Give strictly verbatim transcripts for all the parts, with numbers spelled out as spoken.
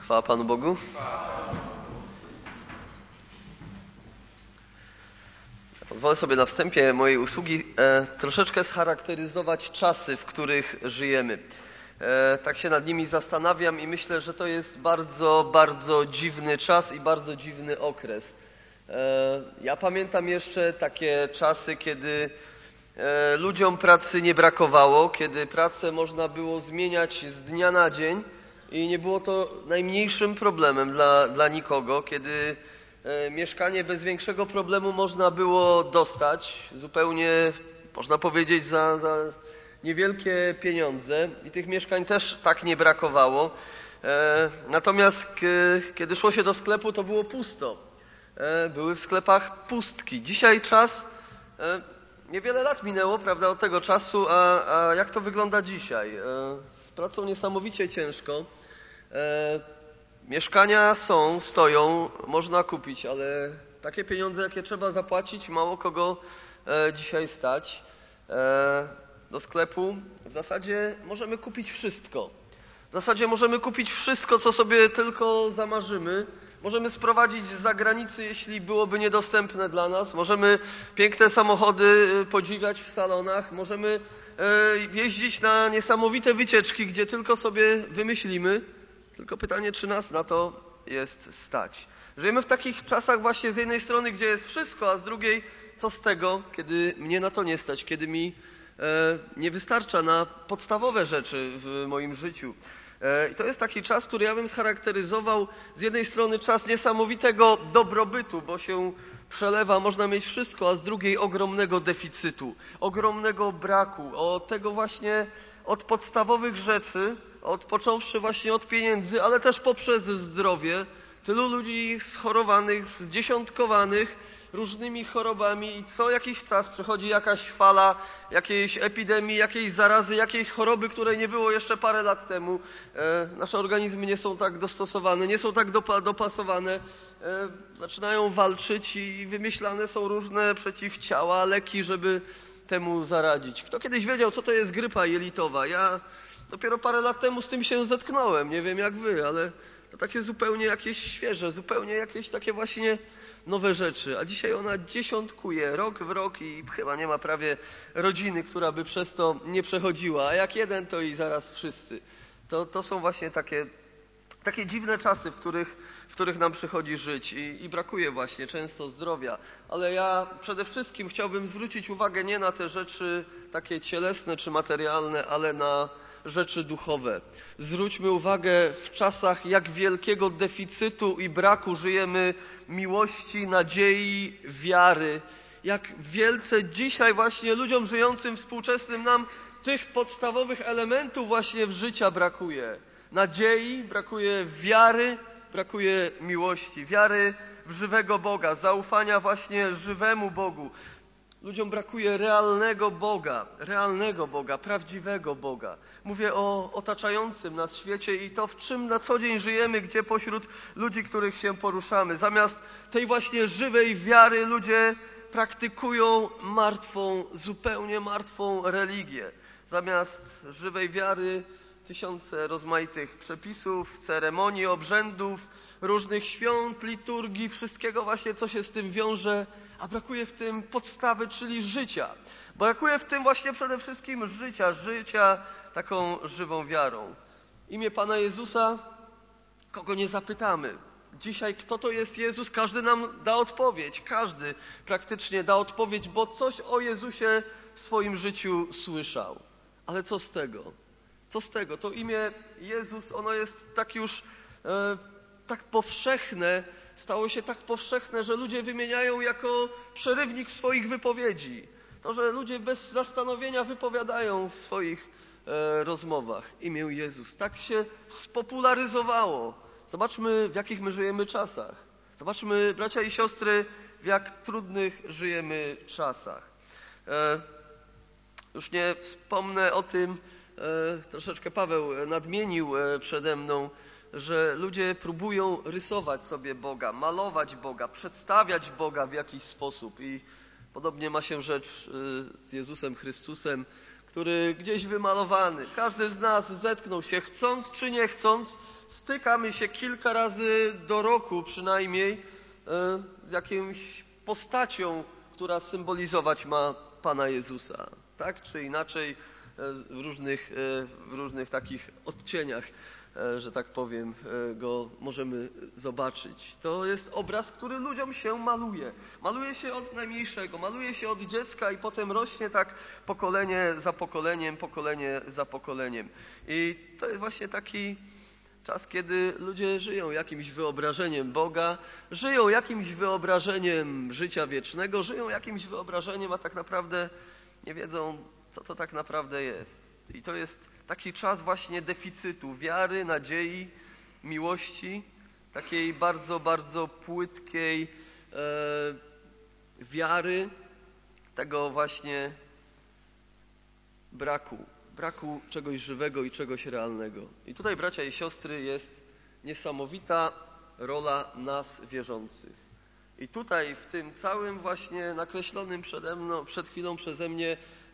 Chwała Panu Bogu. Pozwolę sobie na wstępie mojej usługi e, troszeczkę scharakteryzować czasy, w których żyjemy. E, tak się nad nimi zastanawiam i myślę, że to jest bardzo, bardzo dziwny czas i bardzo dziwny okres. E, ja pamiętam jeszcze takie czasy, kiedy e, ludziom pracy nie brakowało, kiedy pracę można było zmieniać z dnia na dzień i nie było to najmniejszym problemem dla, dla nikogo, kiedy e, mieszkanie bez większego problemu można było dostać, zupełnie można powiedzieć za, za niewielkie pieniądze i tych mieszkań też tak nie brakowało. E, natomiast k, kiedy szło się do sklepu, to było pusto. E, były w sklepach pustki. Dzisiaj czas, e, niewiele lat minęło, prawda, od tego czasu, a, a jak to wygląda dzisiaj? E, z pracą niesamowicie ciężko. E, mieszkania są, stoją, można kupić, ale takie pieniądze, jakie trzeba zapłacić, mało kogo e, dzisiaj stać. E, do sklepu w zasadzie możemy kupić wszystko. W zasadzie możemy kupić wszystko, co sobie tylko zamarzymy. Możemy sprowadzić z zagranicy, jeśli byłoby niedostępne dla nas. Możemy piękne samochody podziwiać w salonach. Możemy jeździć na niesamowite wycieczki, gdzie tylko sobie wymyślimy. Tylko pytanie, czy nas na to jest stać. Żyjemy w takich czasach właśnie z jednej strony, gdzie jest wszystko, a z drugiej, co z tego, kiedy mnie na to nie stać, kiedy mi e, nie wystarcza na podstawowe rzeczy w moim życiu. I to jest taki czas, który ja bym scharakteryzował z jednej strony czas niesamowitego dobrobytu, bo się przelewa, można mieć wszystko, a z drugiej ogromnego deficytu, ogromnego braku, od tego właśnie, od podstawowych rzeczy, od, począwszy właśnie od pieniędzy, ale też poprzez zdrowie. Tylu ludzi schorowanych, zdziesiątkowanych różnymi chorobami i co jakiś czas przychodzi jakaś fala jakiejś epidemii, jakiejś zarazy, jakiejś choroby, której nie było jeszcze parę lat temu. E, nasze organizmy nie są tak dostosowane, nie są tak dopa- dopasowane. E, zaczynają walczyć i wymyślane są różne przeciwciała, leki, żeby temu zaradzić. Kto kiedyś wiedział, co to jest grypa jelitowa? Ja dopiero parę lat temu z tym się zetknąłem. Nie wiem jak wy, ale to takie zupełnie jakieś świeże, zupełnie jakieś takie właśnie nowe rzeczy, a dzisiaj ona dziesiątkuje rok w rok i chyba nie ma prawie rodziny, która by przez to nie przechodziła, a jak jeden, to i zaraz wszyscy. To, to są właśnie takie, takie dziwne czasy, w których, w których nam przychodzi żyć i, i brakuje właśnie często zdrowia. Ale ja przede wszystkim chciałbym zwrócić uwagę nie na te rzeczy takie cielesne czy materialne, ale na rzeczy duchowe. Zwróćmy uwagę w czasach jak wielkiego deficytu i braku żyjemy miłości, nadziei, wiary. Jak wielce dzisiaj właśnie ludziom żyjącym współczesnym nam tych podstawowych elementów właśnie w życia brakuje. Nadziei, brakuje wiary, brakuje miłości. Wiary w żywego Boga, zaufania właśnie żywemu Bogu. Ludziom brakuje realnego Boga, realnego Boga, prawdziwego Boga. Mówię o otaczającym nas świecie i to, w czym na co dzień żyjemy, gdzie pośród ludzi, których się poruszamy. Zamiast tej właśnie żywej wiary ludzie praktykują martwą, zupełnie martwą religię. Zamiast żywej wiary tysiące rozmaitych przepisów, ceremonii, obrzędów, różnych świąt, liturgii, wszystkiego właśnie, co się z tym wiąże, a brakuje w tym podstawy, czyli życia. Brakuje w tym właśnie przede wszystkim życia, życia taką żywą wiarą. Imię Pana Jezusa, kogo nie zapytamy. Dzisiaj kto to jest Jezus? Każdy nam da odpowiedź. Każdy praktycznie da odpowiedź, bo coś o Jezusie w swoim życiu słyszał. Ale co z tego? Co z tego? To imię Jezus, ono jest tak już e, tak powszechne, stało się tak powszechne, że ludzie wymieniają jako przerywnik swoich wypowiedzi. To, że ludzie bez zastanowienia wypowiadają w swoich e, rozmowach imię Jezus. Tak się spopularyzowało. Zobaczmy, w jakich my żyjemy czasach. Zobaczmy, bracia i siostry, w jak trudnych żyjemy czasach. E, już nie wspomnę o tym, e, troszeczkę Paweł nadmienił e, przede mną, że ludzie próbują rysować sobie Boga, malować Boga, przedstawiać Boga w jakiś sposób. I podobnie ma się rzecz z Jezusem Chrystusem, który gdzieś wymalowany. Każdy z nas zetknął się, chcąc czy nie chcąc, stykamy się kilka razy do roku przynajmniej z jakąś postacią, która symbolizować ma Pana Jezusa. Tak czy inaczej w różnych, w różnych takich odcieniach, że tak powiem, go możemy zobaczyć. To jest obraz, który ludziom się maluje. Maluje się od najmniejszego, maluje się od dziecka i potem rośnie tak pokolenie za pokoleniem, pokolenie za pokoleniem. I to jest właśnie taki czas, kiedy ludzie żyją jakimś wyobrażeniem Boga, żyją jakimś wyobrażeniem życia wiecznego, żyją jakimś wyobrażeniem, a tak naprawdę nie wiedzą, co to tak naprawdę jest. I to jest taki czas właśnie deficytu wiary, nadziei, miłości, takiej bardzo, bardzo płytkiej e, wiary, tego właśnie braku, braku czegoś żywego i czegoś realnego. I tutaj, bracia i siostry, jest niesamowita rola nas wierzących. I tutaj w tym całym właśnie nakreślonym przede mną, przed chwilą przeze mnie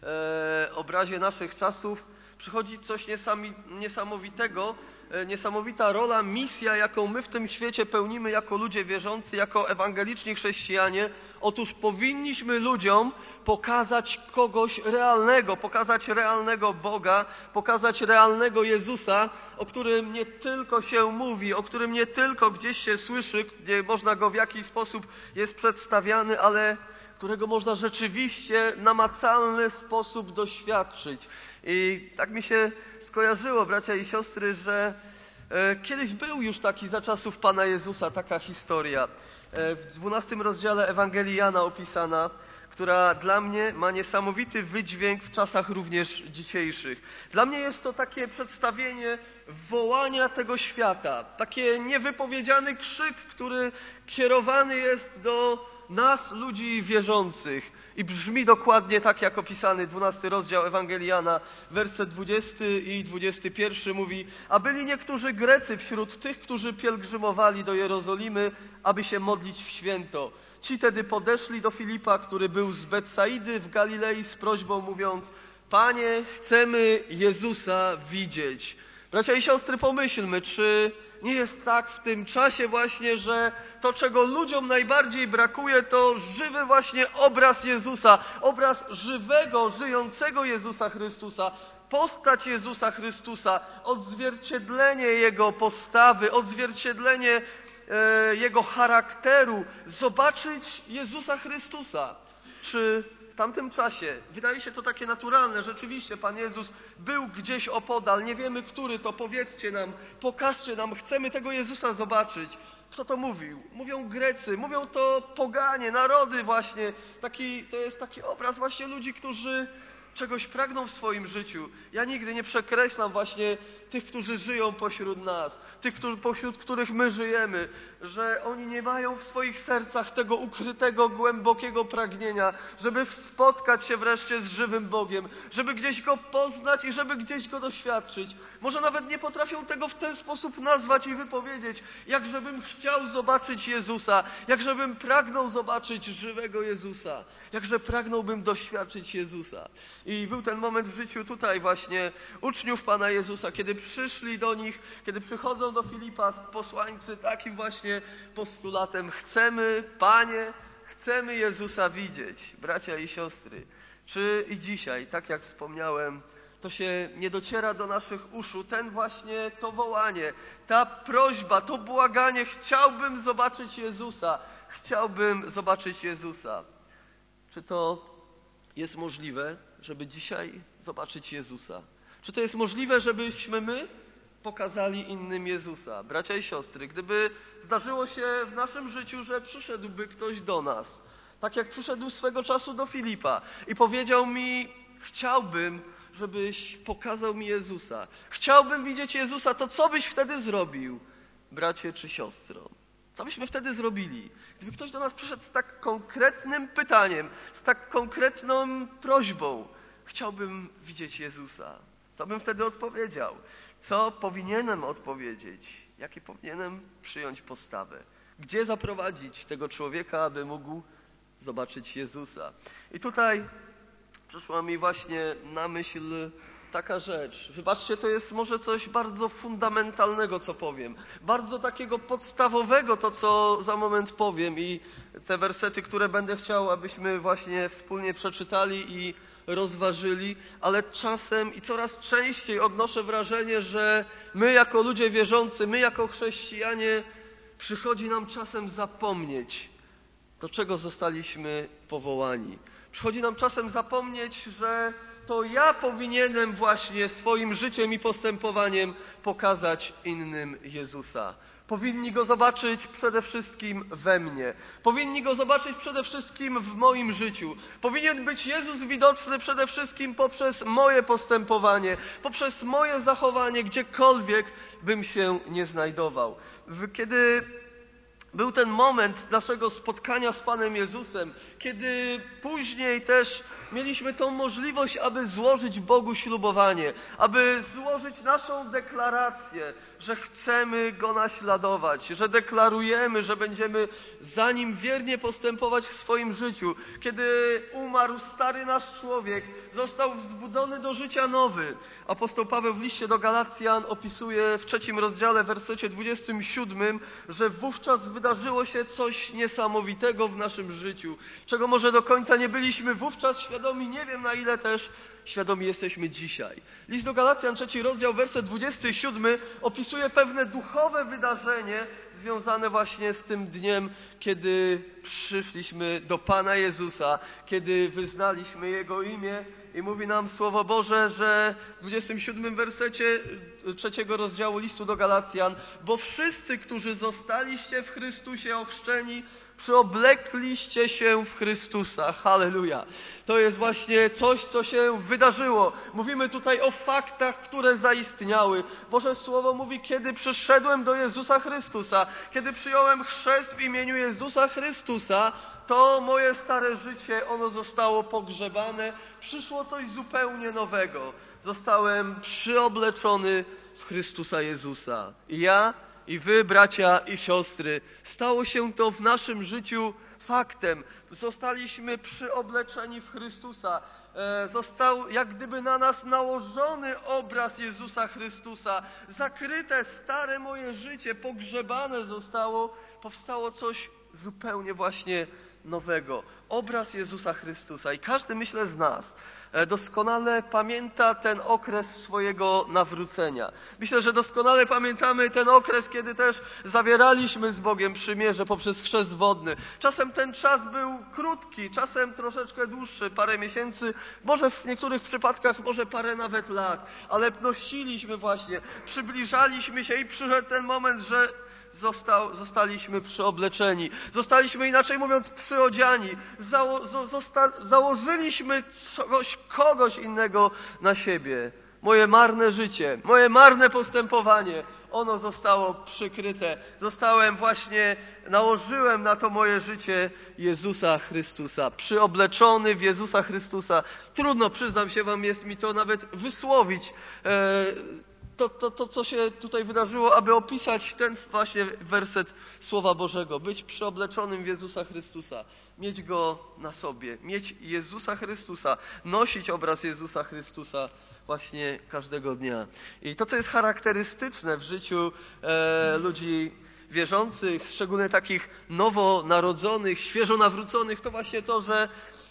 e, obrazie naszych czasów przychodzi coś niesamowitego, e, niesamowita rola, misja, jaką my w tym świecie pełnimy jako ludzie wierzący, jako ewangeliczni chrześcijanie. Otóż powinniśmy ludziom pokazać kogoś realnego, pokazać realnego Boga, pokazać realnego Jezusa, o którym nie tylko się mówi, o którym nie tylko gdzieś się słyszy, gdzie można go w jakiś sposób jest przedstawiany, ale którego można rzeczywiście w namacalny sposób doświadczyć. I tak mi się skojarzyło, bracia i siostry, że e, kiedyś był już taki za czasów Pana Jezusa taka historia. E, w dwunastym rozdziale Ewangelii Jana opisana, która dla mnie ma niesamowity wydźwięk w czasach również dzisiejszych. Dla mnie jest to takie przedstawienie wołania tego świata, taki niewypowiedziany krzyk, który kierowany jest do nas, ludzi wierzących. I brzmi dokładnie tak, jak opisany dwunasty rozdział Ewangelii Jana, werset dwudziesty i dwudziesty pierwszy mówi: a byli niektórzy Grecy wśród tych, którzy pielgrzymowali do Jerozolimy, aby się modlić w święto. Ci tedy podeszli do Filipa, który był z Betsaidy w Galilei, z prośbą mówiąc: Panie, chcemy Jezusa widzieć. Bracia i siostry, pomyślmy, czy nie jest tak w tym czasie właśnie, że to, czego ludziom najbardziej brakuje, to żywy właśnie obraz Jezusa, obraz żywego, żyjącego Jezusa Chrystusa, postać Jezusa Chrystusa, odzwierciedlenie Jego postawy, odzwierciedlenie e, Jego charakteru, zobaczyć Jezusa Chrystusa. Czy w tamtym czasie wydaje się to takie naturalne, rzeczywiście Pan Jezus był gdzieś opodal, nie wiemy, który to, powiedzcie nam, pokażcie nam, chcemy tego Jezusa zobaczyć. Kto to mówił? Mówią Grecy, mówią to poganie, narody właśnie. Taki, to jest taki obraz właśnie ludzi, którzy czegoś pragną w swoim życiu. Ja nigdy nie przekreślam właśnie tych, którzy żyją pośród nas, tych, którzy, pośród których my żyjemy, że oni nie mają w swoich sercach tego ukrytego, głębokiego pragnienia, żeby spotkać się wreszcie z żywym Bogiem, żeby gdzieś Go poznać i żeby gdzieś Go doświadczyć. Może nawet nie potrafią tego w ten sposób nazwać i wypowiedzieć, jak żebym chciał zobaczyć Jezusa, jak żebym pragnął zobaczyć żywego Jezusa, jakże pragnąłbym doświadczyć Jezusa. I był ten moment w życiu tutaj właśnie uczniów Pana Jezusa, kiedy przyszli do nich, kiedy przychodzą do Filipa posłańcy takim właśnie postulatem: chcemy, Panie, chcemy Jezusa widzieć. Bracia i siostry, czy i dzisiaj, tak jak wspomniałem, to się nie dociera do naszych uszu, ten właśnie, to wołanie, ta prośba, to błaganie: chciałbym zobaczyć Jezusa, chciałbym zobaczyć Jezusa. Czy to jest możliwe, żeby dzisiaj zobaczyć Jezusa? Czy to jest możliwe, żebyśmy my pokazali innym Jezusa? Bracia i siostry, gdyby zdarzyło się w naszym życiu, że przyszedłby ktoś do nas, tak jak przyszedł swego czasu do Filipa i powiedział mi: chciałbym, żebyś pokazał mi Jezusa, chciałbym widzieć Jezusa, to co byś wtedy zrobił, bracie czy siostro? Co byśmy wtedy zrobili? Gdyby ktoś do nas przyszedł z tak konkretnym pytaniem, z tak konkretną prośbą: chciałbym widzieć Jezusa. Co bym wtedy odpowiedział? Co powinienem odpowiedzieć? Jakie powinienem przyjąć postawę? Gdzie zaprowadzić tego człowieka, aby mógł zobaczyć Jezusa? I tutaj przyszła mi właśnie na myśl taka rzecz. Wybaczcie, to jest może coś bardzo fundamentalnego, co powiem. Bardzo takiego podstawowego, to co za moment powiem. I te wersety, które będę chciał, abyśmy właśnie wspólnie przeczytali i rozważyli, ale czasem i coraz częściej odnoszę wrażenie, że my jako ludzie wierzący, my jako chrześcijanie, przychodzi nam czasem zapomnieć, do czego zostaliśmy powołani. Przychodzi nam czasem zapomnieć, że to ja powinienem właśnie swoim życiem i postępowaniem pokazać innym Jezusa. Powinni Go zobaczyć przede wszystkim we mnie. Powinni Go zobaczyć przede wszystkim w moim życiu. Powinien być Jezus widoczny przede wszystkim poprzez moje postępowanie, poprzez moje zachowanie, gdziekolwiek bym się nie znajdował. Kiedy był ten moment naszego spotkania z Panem Jezusem, kiedy później też mieliśmy tą możliwość, aby złożyć Bogu ślubowanie, aby złożyć naszą deklarację, że chcemy Go naśladować, że deklarujemy, że będziemy za Nim wiernie postępować w swoim życiu. Kiedy umarł stary nasz człowiek, został wzbudzony do życia nowy. Apostoł Paweł w liście do Galacjan opisuje w trzecim rozdziale, w wersecie dwudziestym siódmym, że wówczas wydarzyło się coś niesamowitego w naszym życiu, czego może do końca nie byliśmy wówczas świadomi, nie wiem na ile też świadomi jesteśmy dzisiaj. List do Galacjan, trzeci rozdział, werset dwudziesty siódmy opisuje pewne duchowe wydarzenie związane właśnie z tym dniem, kiedy przyszliśmy do Pana Jezusa, kiedy wyznaliśmy Jego imię i mówi nam Słowo Boże, że w dwudziestym siódmym wersecie trzeciego rozdziału listu do Galacjan, bo wszyscy, którzy zostaliście w Chrystusie ochrzczeni, przyoblekliście się w Chrystusa. Halleluja. To jest właśnie coś, co się wydarzyło. Mówimy tutaj o faktach, które zaistniały. Boże Słowo mówi, kiedy przyszedłem do Jezusa Chrystusa, kiedy przyjąłem chrzest w imieniu Jezusa Chrystusa, to moje stare życie, ono zostało pogrzebane. Przyszło coś zupełnie nowego. Zostałem przyobleczony w Chrystusa Jezusa. I ja i wy, bracia i siostry, stało się to w naszym życiu faktem. Zostaliśmy przyobleczeni w Chrystusa. Został jak gdyby na nas nałożony obraz Jezusa Chrystusa. Zakryte stare moje życie, pogrzebane zostało, powstało coś zupełnie właśnie nowego. Obraz Jezusa Chrystusa. I każdy, myślę, z nas doskonale pamięta ten okres swojego nawrócenia. Myślę, że doskonale pamiętamy ten okres, kiedy też zawieraliśmy z Bogiem przymierze poprzez chrzest wodny. Czasem ten czas był krótki, czasem troszeczkę dłuższy, parę miesięcy, może w niektórych przypadkach może parę nawet lat, ale nosiliśmy właśnie, przybliżaliśmy się i przyszedł ten moment, że Został, zostaliśmy przyobleczeni. Zostaliśmy, inaczej mówiąc, przyodziani. Zało, zosta, założyliśmy coś, kogoś innego na siebie. Moje marne życie, moje marne postępowanie, ono zostało przykryte. Zostałem właśnie, nałożyłem na to moje życie Jezusa Chrystusa. Przyobleczony w Jezusa Chrystusa. Trudno, przyznam się wam, jest mi to nawet wysłowić. E, To, to, to, co się tutaj wydarzyło, aby opisać ten właśnie werset Słowa Bożego. Być przeobleczonym w Jezusa Chrystusa. Mieć Go na sobie. Mieć Jezusa Chrystusa. Nosić obraz Jezusa Chrystusa właśnie każdego dnia. I to, co jest charakterystyczne w życiu e, ludzi wierzących, szczególnie takich nowonarodzonych, świeżo nawróconych, to właśnie to, że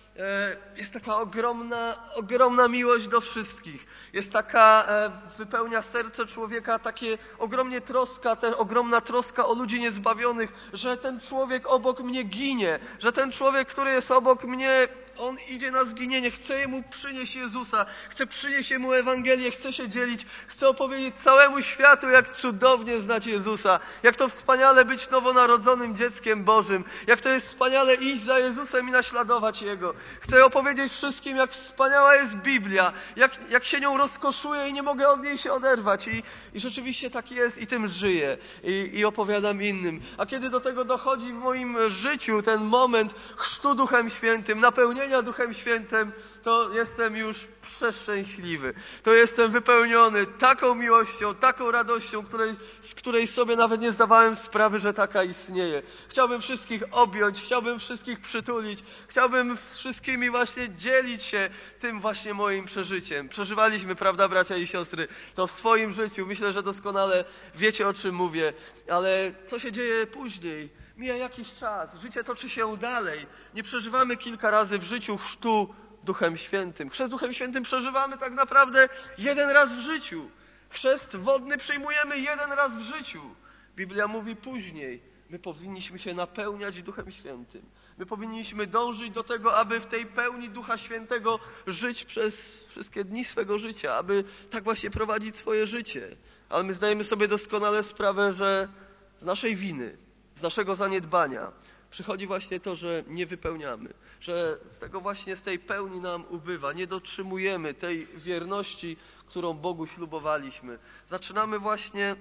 jest taka ogromna, ogromna miłość do wszystkich. Jest taka, wypełnia serce człowieka takie ogromnie troska, ta ogromna troska o ludzi niezbawionych, że ten człowiek obok mnie ginie, że ten człowiek, który jest obok mnie, on idzie na zginienie, chce mu przynieść Jezusa, chce przynieść mu Ewangelię, chce się dzielić, chce opowiedzieć całemu światu, jak cudownie znać Jezusa, jak to wspaniale być nowonarodzonym dzieckiem Bożym, jak to jest wspaniale iść za Jezusem i naśladować Jego. Chcę opowiedzieć wszystkim, jak wspaniała jest Biblia, jak, jak się nią rozkoszuję i nie mogę od niej się oderwać. I, i rzeczywiście tak jest i tym żyję i, i opowiadam innym. A kiedy do tego dochodzi w moim życiu ten moment chrztu Duchem Świętym, napełnienia Duchem Świętym, to jestem już przeszczęśliwy. To jestem wypełniony taką miłością, taką radością, której, z której sobie nawet nie zdawałem sprawy, że taka istnieje. Chciałbym wszystkich objąć, chciałbym wszystkich przytulić, chciałbym z wszystkimi właśnie dzielić się tym właśnie moim przeżyciem. Przeżywaliśmy, prawda, bracia i siostry, to w swoim życiu. Myślę, że doskonale wiecie, o czym mówię, ale co się dzieje później? Mija jakiś czas, życie toczy się dalej. Nie przeżywamy kilka razy w życiu chrztu Duchem Świętym. Chrzest Duchem Świętym przeżywamy tak naprawdę jeden raz w życiu. Chrzest wodny przyjmujemy jeden raz w życiu. Biblia mówi później. My powinniśmy się napełniać Duchem Świętym. My powinniśmy dążyć do tego, aby w tej pełni Ducha Świętego żyć przez wszystkie dni swego życia, aby tak właśnie prowadzić swoje życie. Ale my zdajemy sobie doskonale sprawę, że z naszej winy, z naszego zaniedbania przychodzi właśnie to, że nie wypełniamy, że z tego właśnie, z tej pełni nam ubywa, nie dotrzymujemy tej wierności, którą Bogu ślubowaliśmy. Zaczynamy właśnie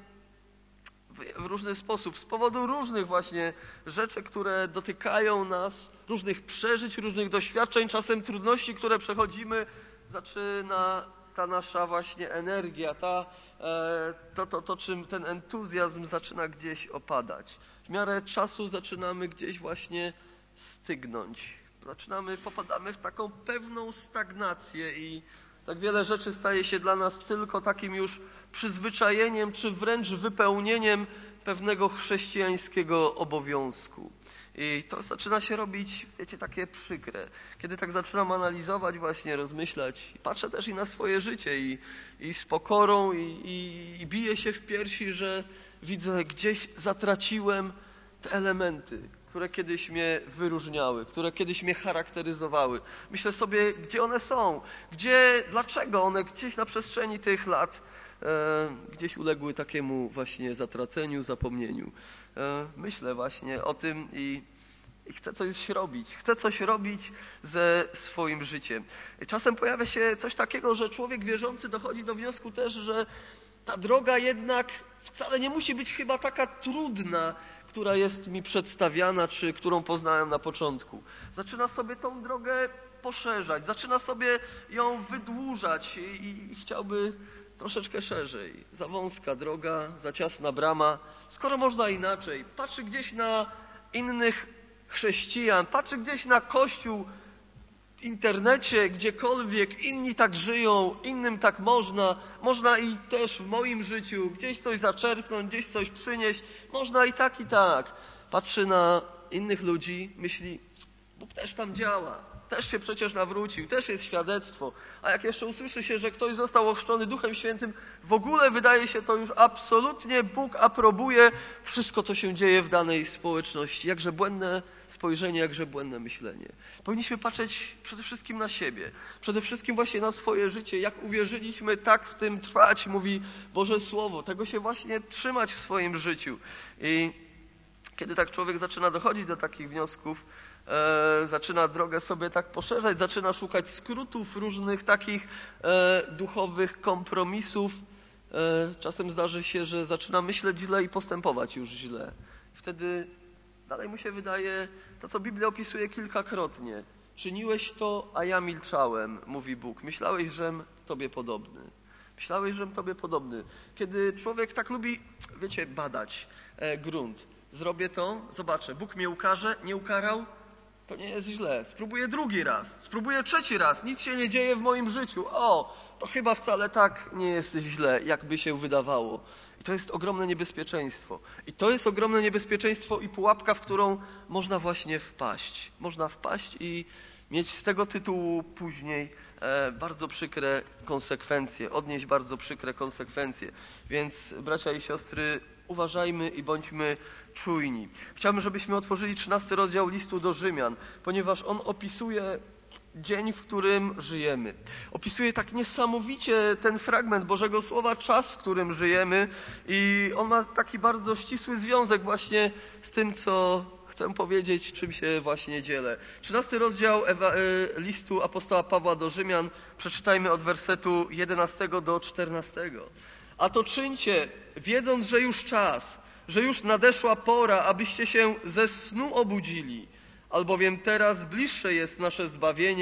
w różny sposób, z powodu różnych właśnie rzeczy, które dotykają nas, różnych przeżyć, różnych doświadczeń, czasem trudności, które przechodzimy, zaczyna ta nasza właśnie energia, ta, e, to, to, to, czym ten entuzjazm zaczyna gdzieś opadać. W miarę czasu zaczynamy gdzieś właśnie stygnąć. Zaczynamy, popadamy w taką pewną stagnację i tak wiele rzeczy staje się dla nas tylko takim już przyzwyczajeniem, czy wręcz wypełnieniem pewnego chrześcijańskiego obowiązku. I to zaczyna się robić, wiecie, takie przykre. Kiedy tak zaczynam analizować, właśnie rozmyślać, patrzę też i na swoje życie i, i z pokorą i, i, i biję się w piersi, że widzę, gdzieś zatraciłem te elementy, które kiedyś mnie wyróżniały, które kiedyś mnie charakteryzowały. Myślę sobie, gdzie one są, gdzie, dlaczego one gdzieś na przestrzeni tych lat e, gdzieś uległy takiemu właśnie zatraceniu, zapomnieniu. E, myślę właśnie o tym i, i chcę coś robić. Chcę coś robić ze swoim życiem. I czasem pojawia się coś takiego, że człowiek wierzący dochodzi do wniosku też, że ta droga jednak wcale nie musi być chyba taka trudna, która jest mi przedstawiana, czy którą poznałem na początku. Zaczyna sobie tą drogę poszerzać, zaczyna sobie ją wydłużać i, i, i chciałby troszeczkę szerzej. Za wąska droga, za ciasna brama. Skoro można inaczej, patrzy gdzieś na innych chrześcijan, patrzy gdzieś na Kościół w internecie, gdziekolwiek, inni tak żyją, innym tak można, można i też w moim życiu gdzieś coś zaczerpnąć, gdzieś coś przynieść, można i tak, i tak. Patrzy na innych ludzi, myśli, Bóg też tam działa, też się przecież nawrócił, też jest świadectwo, a jak jeszcze usłyszy się, że ktoś został ochrzczony Duchem Świętym, w ogóle wydaje się to już absolutnie, Bóg aprobuje wszystko, co się dzieje w danej społeczności. Jakże błędne spojrzenie, jakże błędne myślenie. Powinniśmy patrzeć przede wszystkim na siebie, przede wszystkim właśnie na swoje życie. Jak uwierzyliśmy, tak w tym trwać, mówi Boże Słowo. Tego się właśnie trzymać w swoim życiu. I kiedy tak człowiek zaczyna dochodzić do takich wniosków, E, zaczyna drogę sobie tak poszerzać, zaczyna szukać skrótów, różnych takich e, duchowych kompromisów. E, czasem zdarzy się, że zaczyna myśleć źle i postępować już źle. Wtedy dalej mu się wydaje to, co Biblia opisuje kilkakrotnie. Czyniłeś to, a ja milczałem, mówi Bóg. Myślałeś, żem Tobie podobny. Myślałeś, żem Tobie podobny. Kiedy człowiek tak lubi, wiecie, badać e, grunt. Zrobię to, zobaczę, Bóg mnie ukarze, nie ukarał, to nie jest źle. Spróbuję drugi raz, spróbuję trzeci raz, nic się nie dzieje w moim życiu. O, to chyba wcale tak nie jest źle, jakby się wydawało. I to jest ogromne niebezpieczeństwo. I to jest ogromne niebezpieczeństwo i pułapka, w którą można właśnie wpaść. Można wpaść i mieć z tego tytułu później e, bardzo przykre konsekwencje, odnieść bardzo przykre konsekwencje. Więc bracia i siostry, uważajmy i bądźmy czujni. Chciałbym, żebyśmy otworzyli trzynasty rozdział listu do Rzymian, ponieważ on opisuje dzień, w którym żyjemy. Opisuje tak niesamowicie ten fragment Bożego Słowa, czas, w którym żyjemy i on ma taki bardzo ścisły związek właśnie z tym, co chcę powiedzieć, czym się właśnie dzielę. trzynasty rozdział Ewa- listu apostoła Pawła do Rzymian, przeczytajmy od wersetu jedenastego do czternastego. A to czyńcie, wiedząc, że już czas, że już nadeszła pora, abyście się ze snu obudzili, albowiem teraz bliższe jest nasze zbawienie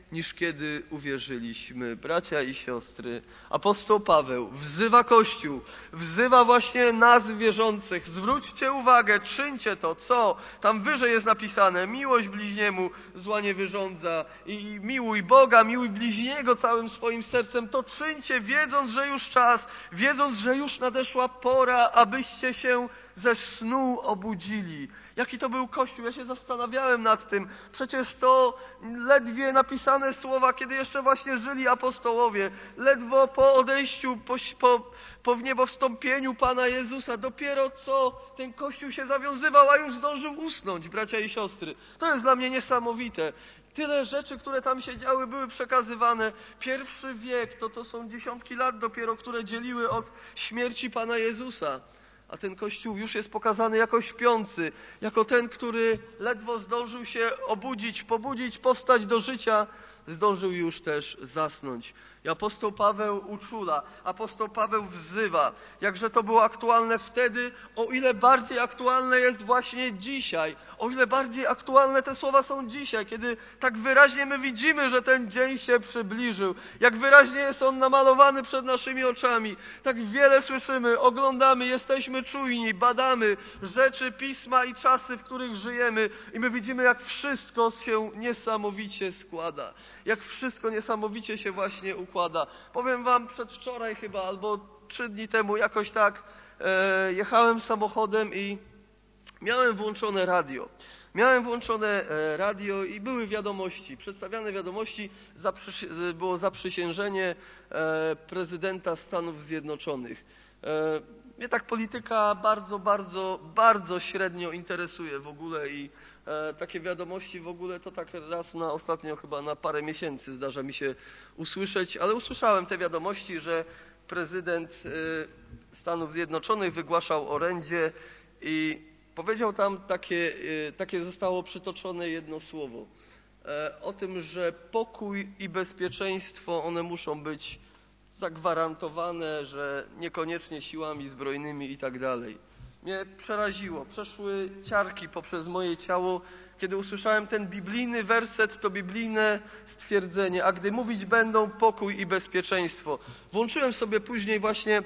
niż kiedy uwierzyliśmy. Bracia i siostry, apostoł Paweł wzywa Kościół, wzywa właśnie nas wierzących. Zwróćcie uwagę, czyńcie to, co tam wyżej jest napisane. Miłość bliźniemu zła nie wyrządza i miłuj Boga, miłuj bliźniego całym swoim sercem. To czyńcie, wiedząc, że już czas, wiedząc, że już nadeszła pora, abyście się ze snu obudzili. Jaki to był Kościół? Ja się zastanawiałem nad tym. Przecież to ledwie napisane słowa, kiedy jeszcze właśnie żyli apostołowie. Ledwo po odejściu, po, po, po wniebowstąpieniu Pana Jezusa. Dopiero co ten Kościół się zawiązywał, a już zdążył usnąć, bracia i siostry. To jest dla mnie niesamowite. Tyle rzeczy, które tam się działy, były przekazywane. Pierwszy wiek to, to są dziesiątki lat dopiero, które dzieliły od śmierci Pana Jezusa. A ten Kościół już jest pokazany jako śpiący, jako ten, który ledwo zdążył się obudzić, pobudzić, powstać do życia, zdążył już też zasnąć. I apostoł Paweł uczula, apostoł Paweł wzywa, jakże to było aktualne wtedy, o ile bardziej aktualne jest właśnie dzisiaj, o ile bardziej aktualne te słowa są dzisiaj, kiedy tak wyraźnie my widzimy, że ten dzień się przybliżył, jak wyraźnie jest on namalowany przed naszymi oczami, tak wiele słyszymy, oglądamy, jesteśmy czujni, badamy rzeczy, pisma i czasy, w których żyjemy i my widzimy, jak wszystko się niesamowicie składa, jak wszystko niesamowicie się właśnie układa. Powiem wam, przedwczoraj chyba, albo trzy dni temu jakoś tak e, jechałem samochodem i miałem włączone radio. Miałem włączone e, radio i były wiadomości, przedstawiane wiadomości, zaprzy, było zaprzysiężenie e, prezydenta Stanów Zjednoczonych. E, mnie tak polityka bardzo, bardzo, bardzo średnio interesuje w ogóle i e, takie wiadomości w ogóle to tak raz na ostatnio chyba na parę miesięcy zdarza mi się usłyszeć, ale usłyszałem te wiadomości, że prezydent e, Stanów Zjednoczonych wygłaszał orędzie i powiedział tam takie, e, takie zostało przytoczone jedno słowo e, o tym, że pokój i bezpieczeństwo one muszą być zagwarantowane, że niekoniecznie siłami zbrojnymi i tak dalej. Mnie przeraziło, przeszły ciarki poprzez moje ciało, kiedy usłyszałem ten biblijny werset, to biblijne stwierdzenie, a gdy mówić będą pokój i bezpieczeństwo. Włączyłem sobie później właśnie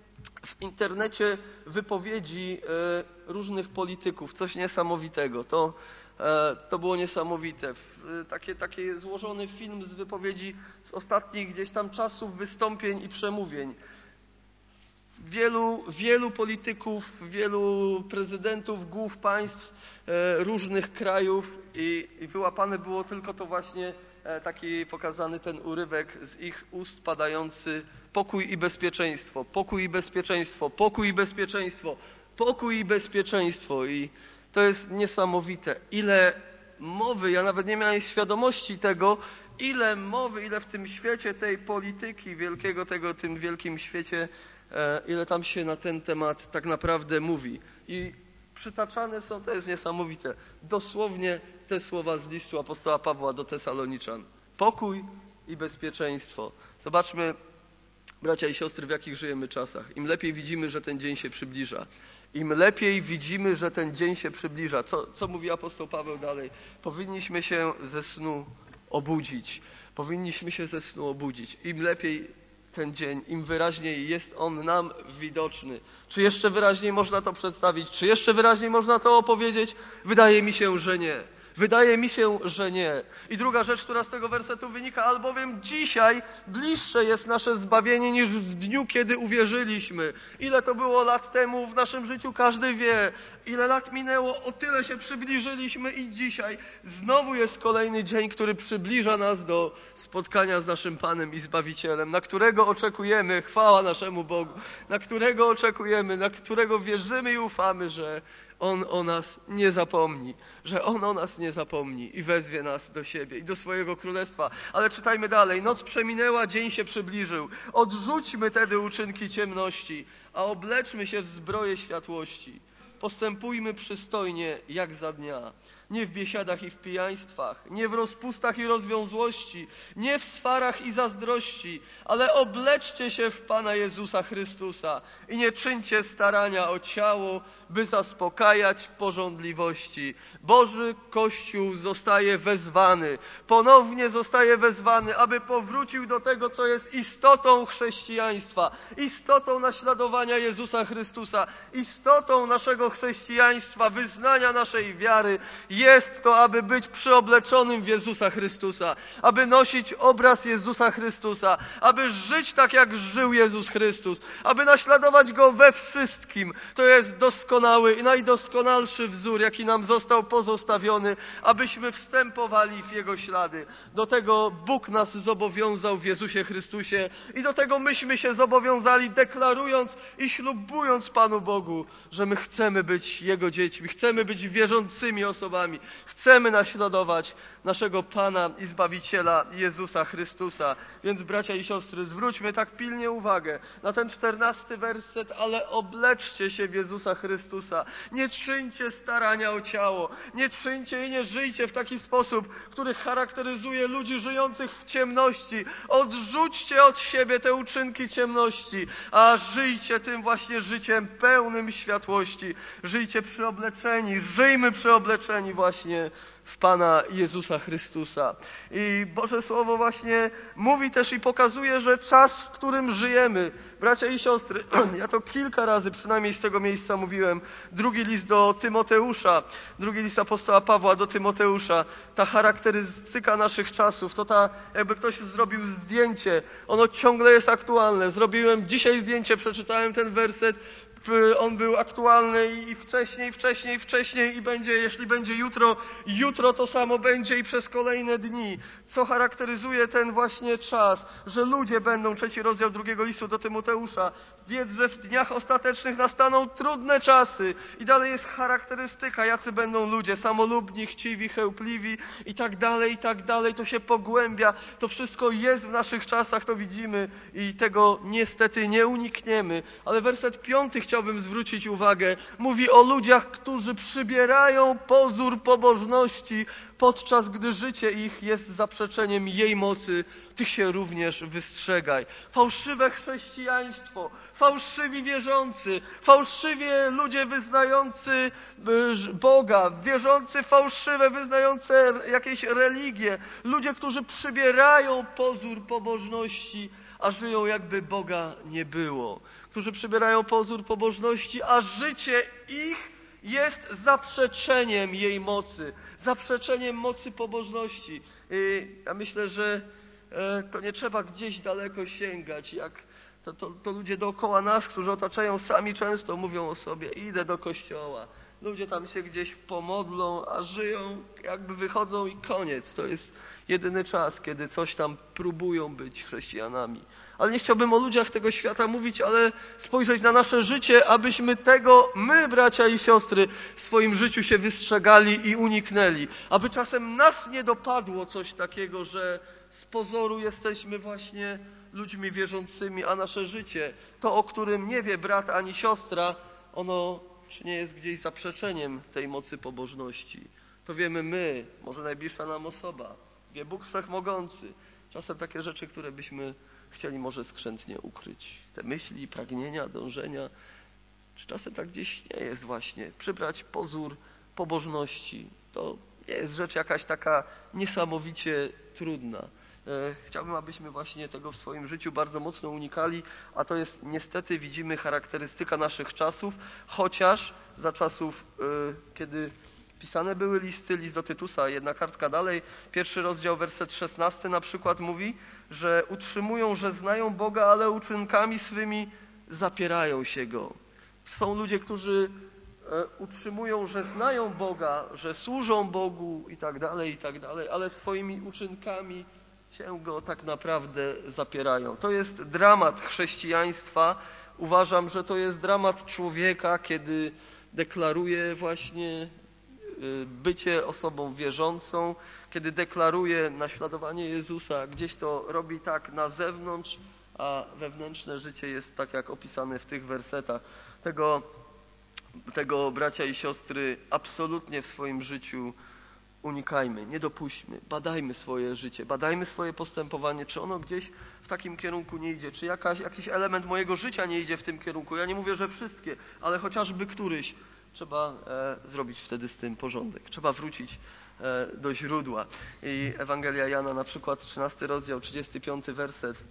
w internecie wypowiedzi różnych polityków, coś niesamowitego. To To było niesamowite. Takie, taki złożony film z wypowiedzi z ostatnich gdzieś tam czasów, wystąpień i przemówień. Wielu, wielu polityków, wielu prezydentów, głów państw e, różnych krajów i, i wyłapane było tylko to właśnie e, taki pokazany ten urywek z ich ust padający pokój i bezpieczeństwo, pokój i bezpieczeństwo, pokój i bezpieczeństwo, pokój i bezpieczeństwo i to jest niesamowite. Ile mowy, ja nawet nie miałem świadomości tego, ile mowy, ile w tym świecie tej polityki wielkiego, tego, tym wielkim świecie, e, ile tam się na ten temat tak naprawdę mówi. I przytaczane są, to jest niesamowite, dosłownie te słowa z listu apostoła Pawła do Tesaloniczan. Pokój i bezpieczeństwo. Zobaczmy, bracia i siostry, w jakich żyjemy czasach. Im lepiej widzimy, że ten dzień się przybliża. Im lepiej widzimy, że ten dzień się przybliża. Co, co mówi apostoł Paweł dalej? Powinniśmy się ze snu obudzić. Powinniśmy się ze snu obudzić. Im lepiej ten dzień, im wyraźniej jest on nam widoczny. Czy jeszcze wyraźniej można to przedstawić? Czy jeszcze wyraźniej można to opowiedzieć? Wydaje mi się, że nie. Wydaje mi się, że nie. I druga rzecz, która z tego wersetu wynika, albowiem dzisiaj bliższe jest nasze zbawienie niż w dniu, kiedy uwierzyliśmy. Ile to było lat temu w naszym życiu, każdy wie. Ile lat minęło, o tyle się przybliżyliśmy i dzisiaj znowu jest kolejny dzień, który przybliża nas do spotkania z naszym Panem i Zbawicielem, na którego oczekujemy, chwała naszemu Bogu, na którego oczekujemy, na którego wierzymy i ufamy, że On o nas nie zapomni, że On o nas nie zapomni i wezwie nas do siebie i do swojego królestwa. Ale czytajmy dalej. Noc przeminęła, dzień się przybliżył. Odrzućmy tedy uczynki ciemności, a obleczmy się w zbroję światłości. postępujmy przystojnie jak za dnia. Nie w biesiadach i w pijaństwach, nie w rozpustach i rozwiązłości, nie w swarach i zazdrości, ale obleczcie się w Pana Jezusa Chrystusa i nie czyńcie starania o ciało, by zaspokajać pożądliwości. Boży Kościół zostaje wezwany, ponownie zostaje wezwany, aby powrócił do tego, co jest istotą chrześcijaństwa, istotą naśladowania Jezusa Chrystusa, istotą naszego chrześcijaństwa, wyznania naszej wiary. Jest to, aby być przyobleczonym w Jezusa Chrystusa, aby nosić obraz Jezusa Chrystusa, aby żyć tak, jak żył Jezus Chrystus, aby naśladować Go we wszystkim. To jest doskonały i najdoskonalszy wzór, jaki nam został pozostawiony, abyśmy wstępowali w Jego ślady. Do tego Bóg nas zobowiązał w Jezusie Chrystusie i do tego myśmy się zobowiązali, deklarując i ślubując Panu Bogu, że my chcemy być Jego dziećmi, chcemy być wierzącymi osobami, chcemy naśladować naszego Pana i Zbawiciela Jezusa Chrystusa. Więc bracia i siostry, zwróćmy tak pilnie uwagę na ten czternasty werset, ale obleczcie się w Jezusa Chrystusa. Nie czyńcie starania o ciało, nie czyńcie i nie żyjcie w taki sposób, który charakteryzuje ludzi żyjących w ciemności. Odrzućcie od siebie te uczynki ciemności, a żyjcie tym właśnie życiem pełnym światłości. Żyjcie przyobleczeni, żyjmy przyobleczeni właśnie w Pana Jezusa Chrystusa. I Boże Słowo właśnie mówi też i pokazuje, że czas, w którym żyjemy, bracia i siostry, ja to kilka razy przynajmniej z tego miejsca mówiłem, drugi list do Tymoteusza, drugi list apostoła Pawła do Tymoteusza, ta charakterystyka naszych czasów, to ta, jakby ktoś zrobił zdjęcie, ono ciągle jest aktualne. Zrobiłem dzisiaj zdjęcie, przeczytałem ten werset, on był aktualny i wcześniej, wcześniej, wcześniej i będzie, jeśli będzie jutro, jutro to samo będzie i przez kolejne dni. Co charakteryzuje ten właśnie czas, że ludzie będą, trzeci rozdział drugiego listu do Tymoteusza, wiedz, że w dniach ostatecznych nastaną trudne czasy i dalej jest charakterystyka, jacy będą ludzie, samolubni, chciwi, chełpliwi i tak dalej, i tak dalej. To się pogłębia, to wszystko jest w naszych czasach, to widzimy i tego niestety nie unikniemy. Ale werset piąty chciałbym zwrócić uwagę. Mówi o ludziach, którzy przybierają pozór pobożności, podczas gdy życie ich jest zaprzeczeniem jej mocy. Tych się również wystrzegaj. Fałszywe chrześcijaństwo, fałszywi wierzący, fałszywie ludzie wyznający Boga, wierzący fałszywe, wyznające jakieś religie, ludzie, którzy przybierają pozór pobożności, a żyją jakby Boga nie było. Którzy przybierają pozór pobożności, a życie ich jest zaprzeczeniem jej mocy, zaprzeczeniem mocy pobożności. I ja myślę, że to nie trzeba gdzieś daleko sięgać, jak to, to, to ludzie dookoła nas, którzy otaczają, sami często mówią o sobie, idę do kościoła. Ludzie tam się gdzieś pomodlą, a żyją, jakby wychodzą i koniec. To jest jedyny czas, kiedy coś tam próbują być chrześcijanami. Ale nie chciałbym o ludziach tego świata mówić, ale spojrzeć na nasze życie, abyśmy tego, my, bracia i siostry, w swoim życiu się wystrzegali i uniknęli. Aby czasem nas nie dopadło coś takiego, że z pozoru jesteśmy właśnie ludźmi wierzącymi, a nasze życie, to o którym nie wie brat ani siostra, ono czy nie jest gdzieś zaprzeczeniem tej mocy pobożności. To wiemy my, może najbliższa nam osoba, wie Bóg Wszechmogący. Czasem takie rzeczy, które byśmy chcieli może skrzętnie ukryć. Te myśli, pragnienia, dążenia. Czy czasem tak gdzieś nie jest właśnie? Przybrać pozór pobożności. To nie jest rzecz jakaś taka niesamowicie trudna. Chciałbym, abyśmy właśnie tego w swoim życiu bardzo mocno unikali, a to jest niestety, widzimy, charakterystyka naszych czasów, chociaż za czasów, kiedy pisane były listy, list do Tytusa, jedna kartka dalej, pierwszy rozdział, werset szesnasty na przykład mówi, że utrzymują, że znają Boga, ale uczynkami swymi zapierają się Go. Są ludzie, którzy utrzymują, że znają Boga, że służą Bogu i tak dalej, i tak dalej, ale swoimi uczynkami się Go tak naprawdę zapierają. To jest dramat chrześcijaństwa. Uważam, że to jest dramat człowieka, kiedy deklaruje właśnie bycie osobą wierzącą, kiedy deklaruje naśladowanie Jezusa, gdzieś to robi tak na zewnątrz, a wewnętrzne życie jest tak jak opisane w tych wersetach. Tego Tego, bracia i siostry, absolutnie w swoim życiu unikajmy, nie dopuśćmy, badajmy swoje życie, badajmy swoje postępowanie, czy ono gdzieś w takim kierunku nie idzie, czy jakaś, jakiś element mojego życia nie idzie w tym kierunku. Ja nie mówię, że wszystkie, ale chociażby któryś. Trzeba e, zrobić wtedy z tym porządek. Trzeba wrócić e, do źródła. I Ewangelia Jana, na przykład trzynasty rozdział, trzydziesty piąty werset,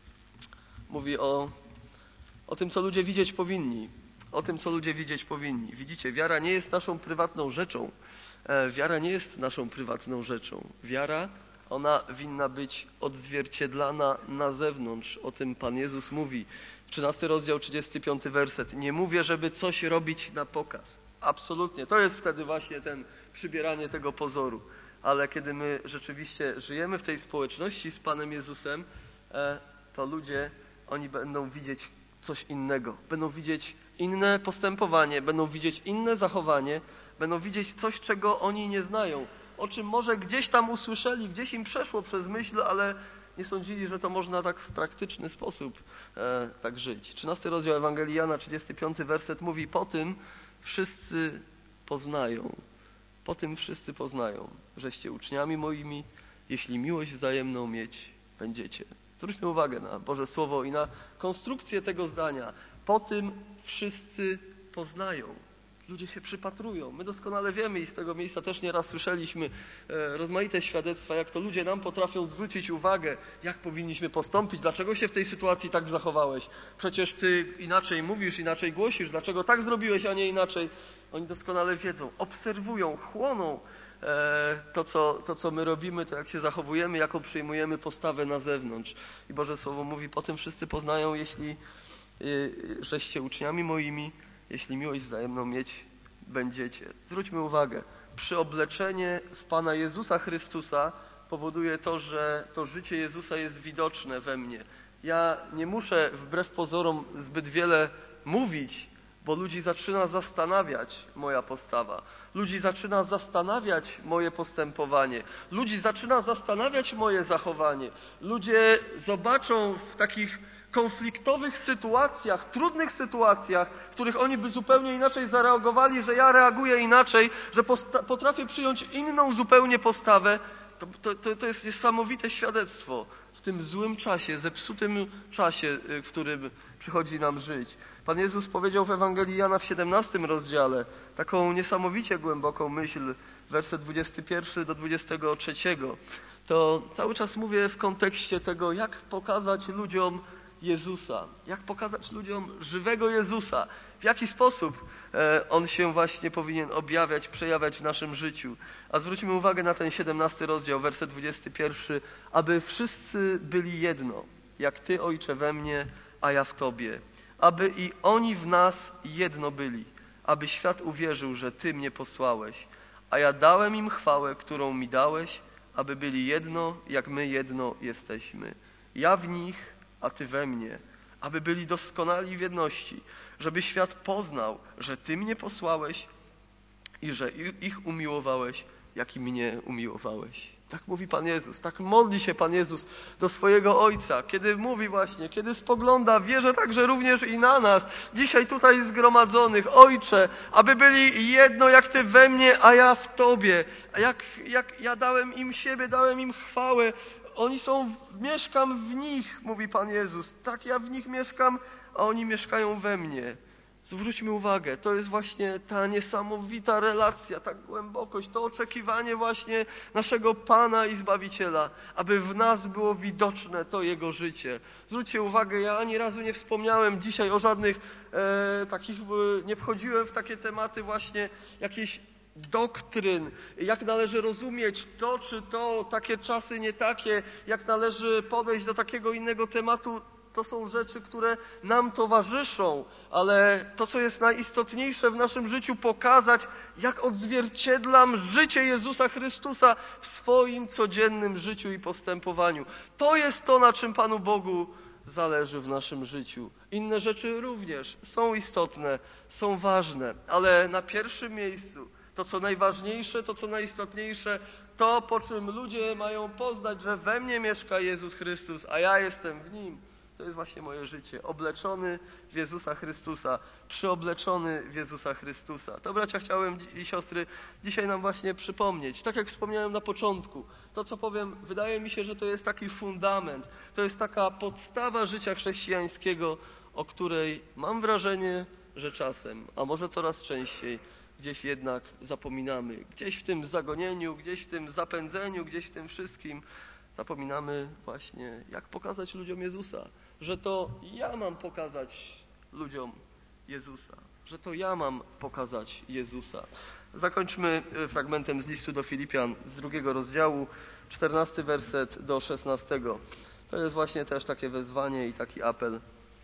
mówi o, o tym, co ludzie widzieć powinni. O tym, co ludzie widzieć powinni. Widzicie, wiara nie jest naszą prywatną rzeczą. E, wiara nie jest naszą prywatną rzeczą. Wiara, ona winna być odzwierciedlana na zewnątrz. O tym Pan Jezus mówi. trzynasty rozdział, trzydziesty piąty werset. Nie mówię, żeby coś robić na pokaz. Absolutnie. To jest wtedy właśnie ten przybieranie tego pozoru. Ale kiedy my rzeczywiście żyjemy w tej społeczności z Panem Jezusem, e, to ludzie, oni będą widzieć coś innego. Będą widzieć inne postępowanie, będą widzieć inne zachowanie, będą widzieć coś, czego oni nie znają, o czym może gdzieś tam usłyszeli, gdzieś im przeszło przez myśl, ale nie sądzili, że to można tak w praktyczny sposób e, tak żyć. trzynasty rozdział Ewangelii Jana, trzydziesty piąty werset mówi: po tym wszyscy poznają, po tym wszyscy poznają, żeście uczniami moimi, jeśli miłość wzajemną mieć będziecie. Zwróćmy uwagę na Boże Słowo i na konstrukcję tego zdania. Po tym wszyscy poznają. Ludzie się przypatrują. My doskonale wiemy i z tego miejsca też nieraz słyszeliśmy e, rozmaite świadectwa, jak to ludzie nam potrafią zwrócić uwagę, jak powinniśmy postąpić, dlaczego się w tej sytuacji tak zachowałeś. Przecież ty inaczej mówisz, inaczej głosisz, dlaczego tak zrobiłeś, a nie inaczej. Oni doskonale wiedzą, obserwują, chłoną e, to, co, to, co my robimy, to jak się zachowujemy, jaką przyjmujemy postawę na zewnątrz. I Boże Słowo mówi, po tym wszyscy poznają, jeśli e, żeście uczniami moimi, jeśli miłość wzajemną mieć będziecie. Zwróćmy uwagę, przyobleczenie w Pana Jezusa Chrystusa powoduje to, że to życie Jezusa jest widoczne we mnie. Ja nie muszę wbrew pozorom zbyt wiele mówić, bo ludzi zaczyna zastanawiać moja postawa. Ludzi zaczyna zastanawiać moje postępowanie. Ludzi zaczyna zastanawiać moje zachowanie. Ludzie zobaczą w takich konfliktowych sytuacjach, trudnych sytuacjach, w których oni by zupełnie inaczej zareagowali, że ja reaguję inaczej, że potrafię przyjąć inną zupełnie postawę, to, to, to jest niesamowite świadectwo w tym złym czasie, zepsutym czasie, w którym przychodzi nam żyć. Pan Jezus powiedział w Ewangelii Jana w siedemnastym rozdziale taką niesamowicie głęboką myśl, werset dwudziesty pierwszy do dwudziestego trzeciego. To cały czas mówię w kontekście tego, jak pokazać ludziom Jezusa, jak pokazać ludziom żywego Jezusa, w jaki sposób On się właśnie powinien objawiać, przejawiać w naszym życiu. A zwróćmy uwagę na ten siedemnasty rozdział, werset dwudziesty pierwszy. Aby wszyscy byli jedno, jak Ty, Ojcze, we mnie, a ja w Tobie. Aby i oni w nas jedno byli, aby świat uwierzył, że Ty mnie posłałeś. A ja dałem im chwałę, którą mi dałeś, aby byli jedno, jak my jedno jesteśmy. Ja w nich, a Ty we mnie, aby byli doskonali w jedności, żeby świat poznał, że Ty mnie posłałeś i że ich umiłowałeś, jak i mnie umiłowałeś. Tak mówi Pan Jezus, tak modli się Pan Jezus do swojego Ojca, kiedy mówi właśnie, kiedy spogląda, wierzę także również i na nas, dzisiaj tutaj zgromadzonych. Ojcze, aby byli jedno jak Ty we mnie, a ja w Tobie. A jak, jak ja dałem im siebie, dałem im chwałę, oni są, mieszkam w nich, mówi Pan Jezus. Tak ja w nich mieszkam, a oni mieszkają we mnie. Zwróćmy uwagę, to jest właśnie ta niesamowita relacja, ta głębokość, to oczekiwanie właśnie naszego Pana i Zbawiciela, aby w nas było widoczne to Jego życie. Zwróćcie uwagę, ja ani razu nie wspomniałem dzisiaj o żadnych e, takich, e, nie wchodziłem w takie tematy właśnie jakiejś doktryn, jak należy rozumieć to czy to, takie czasy, nie takie, jak należy podejść do takiego innego tematu. To są rzeczy, które nam towarzyszą, ale to, co jest najistotniejsze w naszym życiu, pokazać, jak odzwierciedlam życie Jezusa Chrystusa w swoim codziennym życiu i postępowaniu. To jest to, na czym Panu Bogu zależy w naszym życiu. Inne rzeczy również są istotne, są ważne, ale na pierwszym miejscu to, co najważniejsze, to, co najistotniejsze, to, po czym ludzie mają poznać, że we mnie mieszka Jezus Chrystus, a ja jestem w Nim. To jest właśnie moje życie. Obleczony w Jezusa Chrystusa. Przyobleczony w Jezusa Chrystusa. To, bracia, chciałem i siostry dzisiaj nam właśnie przypomnieć. Tak jak wspomniałem na początku. To, co powiem, wydaje mi się, że to jest taki fundament. To jest taka podstawa życia chrześcijańskiego, o której mam wrażenie, że czasem, a może coraz częściej, gdzieś jednak zapominamy. Gdzieś w tym zagonieniu, gdzieś w tym zapędzeniu, gdzieś w tym wszystkim zapominamy właśnie, jak pokazać ludziom Jezusa. Że to ja mam pokazać ludziom Jezusa. Że to ja mam pokazać Jezusa. Zakończmy fragmentem z listu do Filipian z drugiego rozdziału, czternasty werset do szesnastego. To jest właśnie też takie wezwanie i taki apel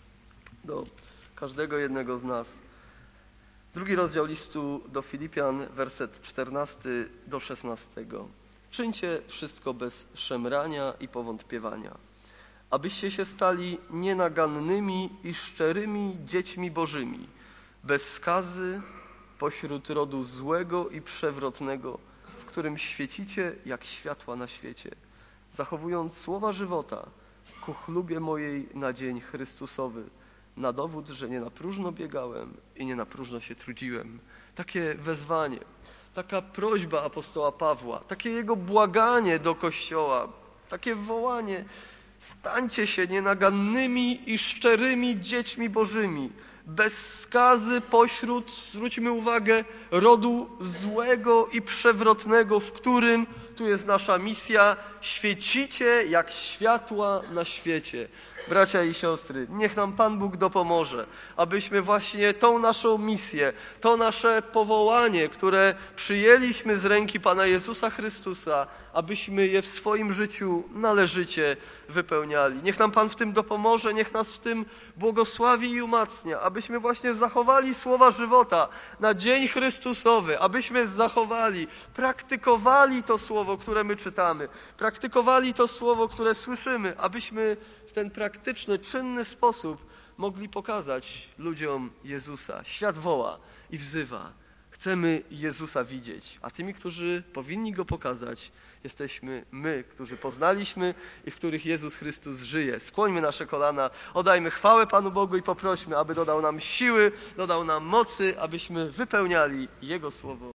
do każdego jednego z nas. Drugi rozdział listu do Filipian, werset czternasty do szesnastego. Czyńcie wszystko bez szemrania i powątpiewania, abyście się stali nienagannymi i szczerymi dziećmi Bożymi, bez skazy pośród rodu złego i przewrotnego, w którym świecicie jak światła na świecie, zachowując słowa żywota ku chlubie mojej na dzień Chrystusowy, na dowód, że nie na próżno biegałem i nie na próżno się trudziłem. Takie wezwanie, taka prośba apostoła Pawła, takie jego błaganie do Kościoła, takie wołanie: stańcie się nienagannymi i szczerymi dziećmi Bożymi, bez skazy pośród, zwróćmy uwagę, rodu złego i przewrotnego, w którym, tu jest nasza misja, świecicie jak światła na świecie. Bracia i siostry, niech nam Pan Bóg dopomoże, abyśmy właśnie tą naszą misję, to nasze powołanie, które przyjęliśmy z ręki Pana Jezusa Chrystusa, abyśmy je w swoim życiu należycie wypełniali. Niech nam Pan w tym dopomoże, niech nas w tym błogosławi i umacnia, abyśmy właśnie zachowali słowa żywota na dzień Chrystusowy, abyśmy zachowali, praktykowali to słowo, które my czytamy, praktykowali to słowo, które słyszymy, abyśmy w ten praktyczny, czynny sposób mogli pokazać ludziom Jezusa. Świat woła i wzywa. Chcemy Jezusa widzieć, a tymi, którzy powinni Go pokazać, jesteśmy my, którzy poznaliśmy i w których Jezus Chrystus żyje. Skłońmy nasze kolana, oddajmy chwałę Panu Bogu i poprośmy, aby dodał nam siły, dodał nam mocy, abyśmy wypełniali Jego słowo.